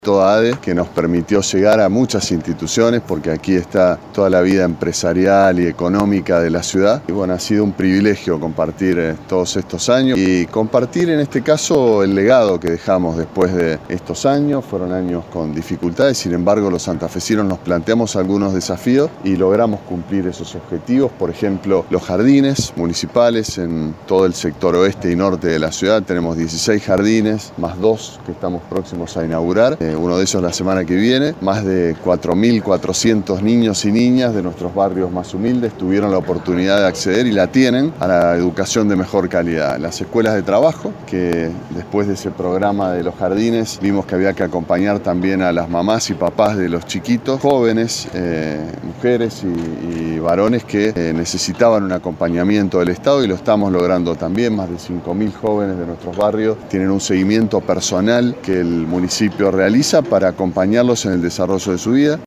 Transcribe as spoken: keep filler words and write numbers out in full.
Toda A D E, que nos permitió llegar a muchas instituciones, porque aquí está toda la vida empresarial y económica de la ciudad. Y bueno, ha sido un privilegio compartir eh, todos estos años y compartir en este caso el legado que dejamos después de estos años. Fueron años con dificultades, sin embargo los santafesinos nos planteamos algunos desafíos y logramos cumplir esos objetivos. Por ejemplo, los jardines municipales en todo el sector oeste y norte de la ciudad. Tenemos dieciséis jardines, más dos que estamos próximos a inaugurar. Uno de ellos la semana que viene. Más de cuatro mil cuatrocientos niños y niñas de nuestros barrios más humildes tuvieron la oportunidad de acceder y la tienen a la educación de mejor calidad. Las escuelas de trabajo, que después de ese programa de los jardines vimos que había que acompañar también a las mamás y papás de los chiquitos, jóvenes, eh, mujeres y, y varones que eh, necesitaban un acompañamiento del Estado y lo estamos logrando también. Más de cinco mil jóvenes de nuestros barrios tienen un seguimiento personal que el municipio realiza para acompañarlos en el desarrollo de su vida.